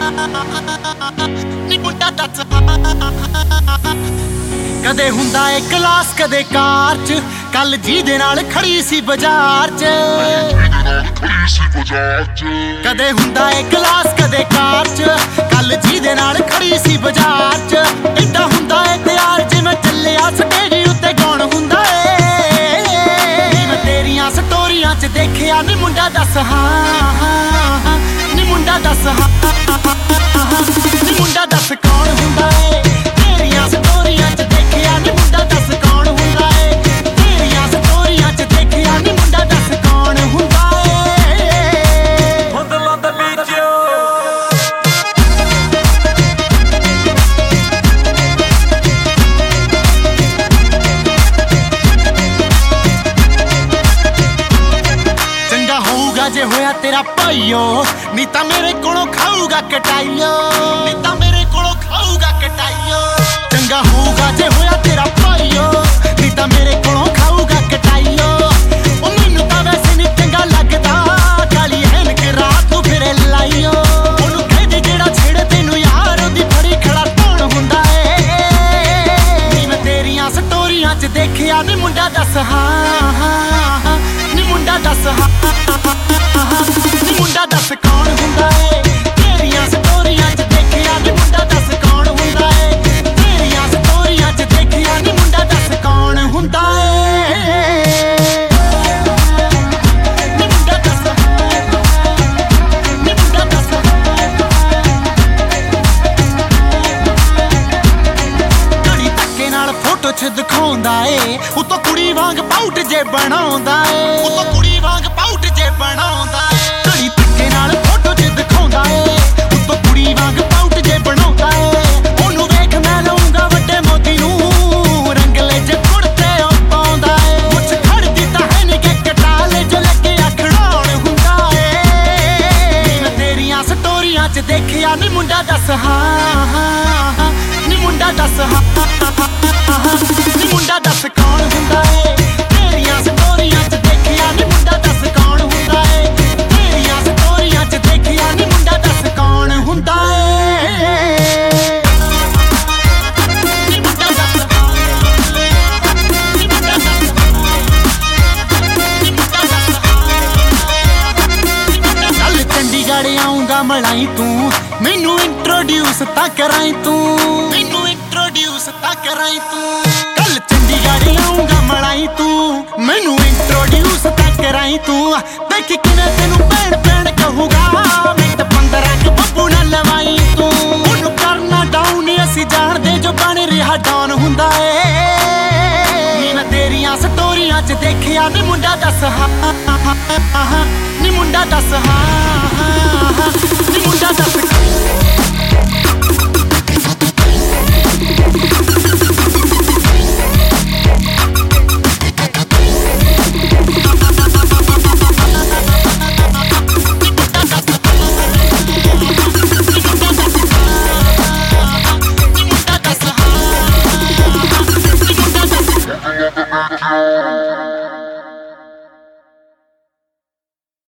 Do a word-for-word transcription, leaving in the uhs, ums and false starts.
ਨੀ ਮੁੰਡਾ ਦੱਸ ਕਦੇ ਹੁੰਦਾ ਏ ਕਲਾਸ ਕਦੇ ਕਾਰ ਚ ਕੱਲ ਜਿਹਦੇ ਨਾਲ ਖੜੀ ਸੀ ਬਾਜ਼ਾਰ ਚ ਕਦੇ ਹੁੰਦਾ ਏ ਕਲਾਸ ਕਦੇ ਕਾਰ ਚ ਕੱਲ ਜਿਹਦੇ ਨਾਲ ਖੜੀ ਸੀ ਬਾਜ਼ਾਰ ਚ ਏਦਾਂ ਹੁੰਦਾ ਏ ਤਿਆਰ ਜਿਵੇਂ ਚੱਲਿਆ ਸਟੇਜ ਉੱਤੇ ਗਾਉਣ ਹੁੰਦਾ ਏ ਨੀ ਮੈਂ ਤੇਰੀਆਂ ਸਟੋਰੀਆਂ ਚ ਦੇਖਿਆ ਨੀ ਮੁੰਡਾ ਦੱਸ ਹਾਂ ਨੀ ਮੁੰਡਾ ਦੱਸ ਹਾਂ ਨੀ ਮੁੰਡਾ ਦੱਸ ਕੌਣ ਹੁੰਦਾ ਏ ਤੇਰੀਆਂ ਸਟੋਰੀਆਂ ਚ ਦੇਖਿਆ ਨੀ ਮੁੰਡਾ ਦੱਸ ਕੌਣ ਹੁੰਦਾ ਏ ਤੇਰੀਆਂ ਸਟੋਰੀਆਂ ਚ ਦੇਖਿਆ ਨੀ ਮੁੰਡਾ ਦੱਸ ਕੌਣ ਹੁੰਦਾ ਏ ਬਦਲਾਂ ਦੇ ਵਿੱਚ ਚੰਗਾ ਹੋਊਗਾ ਜੇ ਹੋਇਆ ਤੇਰਾ ਭਾਈਓ ਨੀ ਤਾਂ ਮੇਰੇ ਕੋਲੋਂ ਖਾਊਗਾ ਕਟਾਈਓ ਨੀ ਤਾਂ ਮੇਰੇ ਕੋਲੋਂ ਖਾਊਗਾ ਕਟਾਈਓ ਚੰਗਾ ਹੋਊਗਾ ਜੇ ਹੋਇਆ ਤੇਰਾ ਭਾਈਓ ਨੀ ਤਾਂ ਮੇਰੇ ਕੋਲੋਂ ਖਾਊਗਾ ਕਟਾਈਓ ਉਹ ਮੈਨੂੰ ਤਾਂ ਵੈਸੇ ਨੀ ਚੰਗਾ ਲੱਗਦਾ ਕਾਲੀ ਐਨਕ ਰਾਤ ਨੂੰ ਫਿਰੇ ਲਾਈਓ ਉਹਨੂੰ ਕਹਿੰਦੀ ਜਿਹੜਾ ਛੇੜੇ ਤੈਨੂੰ ਯਾਰ ਉਹਦੀ ਫੜੀ ਖੜਾ ਕੌਣ ਹੁੰਦਾ ਏ ਨੀ ਮੈਂ ਤੇਰੀਆਂ ਸਟੋਰੀਆਂ ਚ ਦੇਖਿਆ ਨੀ ਮੁੰਡਾ ਦੱਸ ਹਾਂ ਨੀ ਮੁੰਡਾ ਦੱਸ ਹਾਂ ਨੀ ਮੁੰਡਾ ਦੱਸ ਕੌਣ ਹੁੰਦਾ ਏ ਤੇਰੀਆਂ ਸਟੋਰੀਆਂ ਚ ਦੇਖਿਆ ਨੀ ਮੁੰਡਾ ਦੱਸ ਕੌਣ ਹੁੰਦਾ ਏ ਤੇਰੀਆਂ ਸਟੋਰੀਆਂ ਚ ਦੇਖਿਆ ਨੀ ਮੁੰਡਾ ਦੱਸ ਕੌਣ ਹੁੰਦਾ ਏ ਨੀ ਮੁੰਡਾ ਦੱਸ ਨੀ ਮੁੰਡਾ ਦੱਸ ਘੜੀ ਧੱਕੇ ਨਾਲ ਫੋਟੋ ਚ ਦਿਖਾਉਂਦਾ ਏ ਉਤੋਂ ਕੁੜੀ ਵਾਂਗ ਪਾਊਟ ਜੇ ਬਣਾਉਂਦਾ ਏ ਉਤੋਂ ਕੁੜੀ ਵਾਂਗ ਪਾਊਟ ਜੇ ਬਣਾਉਂਦਾ ਏ ਘੜੀ ਧੱਕੇ ਨਾਲ ਫੋਟੋ ਚ ਦਿਖਾਉਂਦਾ ਏ ਉਤੋਂ ਕੁੜੀ ਵਾਂਗ ਪਾਊਟ ਜੇ ਬਣਾਉਂਦਾ ਏ ਉਹਨੂੰ ਵੇਖ ਮੈਂ ਲਾਉਂਗਾ ਵੱਡੇ ਮੋਤੀ ਨੂੰ ਰੰਗਲੇ ਜੇ ਕੁੜਤੇ ਉਹ ਪਾਉਂਦਾ ਏ ਮੁੱਛ ਖੜਦੀ ਤਾਂ ਹੈ ਨੀ ਕਿ ਕਟਾਲੇ ਜੋ ਲੱਗਿਆ ਖੜਾਉਣ ਹੁੰਦਾ ਏ ਮੈਂ ਤੇਰੀਆਂ ਸਟੋਰੀਆਂ ਚ ਦੇਖਿਆ ਨੀ ਮੁੰਡਾ ਦੱਸ ਹਾਂ ਨੀ ਮੁੰਡਾ ਦੱਸ ਹਾਂ ਨੀ ਮੁੰਡਾ ਦੱਸ ਕੌਣ ਹੁੰਦਾ ਏ ਤੇਰੀਆਂ ਸਟੋਰੀਆਂ ਚ ਦੇਖਿਆ ਨੀ ਮੁੰਡਾ ਦੱਸ ਕੌਣ ਹੁੰਦਾ ਏ ਤੇਰੀਆਂ ਸਟੋਰੀਆਂ ਚ ਦੇਖਿਆ ਨੀ ਮੁੰਡਾ ਦੱਸ ਕੌਣ ਹੁੰਦਾ ਏ ਨੀ ਮੁੰਡਾ ਦੱਸ ਨੀ ਮੁੰਡਾ ਦੱਸ ਨੀ ਮੁੰਡਾ ਦੱਸ ਨੀ ਮੁੰਡਾ ਚੱਲ ਚੰਡੀਗੜ੍ਹ ਆਉਂਗਾ ਮਲਾਈ ਤੂੰ ਮੈਨੂੰ ਇੰਟਰੋਡਿਊਸ ਤਾਂ ਕਰਾਈ ਤੂੰ ਮੈਨੂੰ ਇੰਟਰੋਡਿਊਸ ਤਾਂ ਕਰਾਈ ਤੂੰ ਕੱਲ ਚੰਡੀਗੜ੍ਹ ਆਉਂਗਾ ਮਲਾਈ ਤੂੰ ਮੈਨੂੰ ਇੰਟਰੋਡਿਊਸ ਤਾਂ ਕਰਾਈ ਤੂੰ ਦੇਖ ਕਿਵੇਂ ਤੈਨੂੰ ਭੈਣ ਭੈਣ ਕਹੂਗਾ ਮਿੰਟ ਪੰਦਰਾਂ ਕਿ ਬੱਬੂ ਨਾ ਲਵਾਈ ਤੂੰ ਉਹਨੂੰ ਕਰਨਾ ਡਾਊਨ ਅਸੀਂ ਜਾਣਦੇ ਜੋ ਬਣ ਰਿਹਾ ਡਾਊਨ ਹੁੰਦਾ ਏ ਨੀ ਮੈਂ ਤੇਰੀਆਂ ਸਟੋਰੀਆਂ ਚ ਦੇਖਿਆ ਨੀ ਮੁੰਡਾ ਦੱਸ ਹਾਂ ਨੀ ਮੁੰਡਾ ਦੱਸ ਹਾਂ ਨੀ ਮੁੰਡਾ ਦੱਸ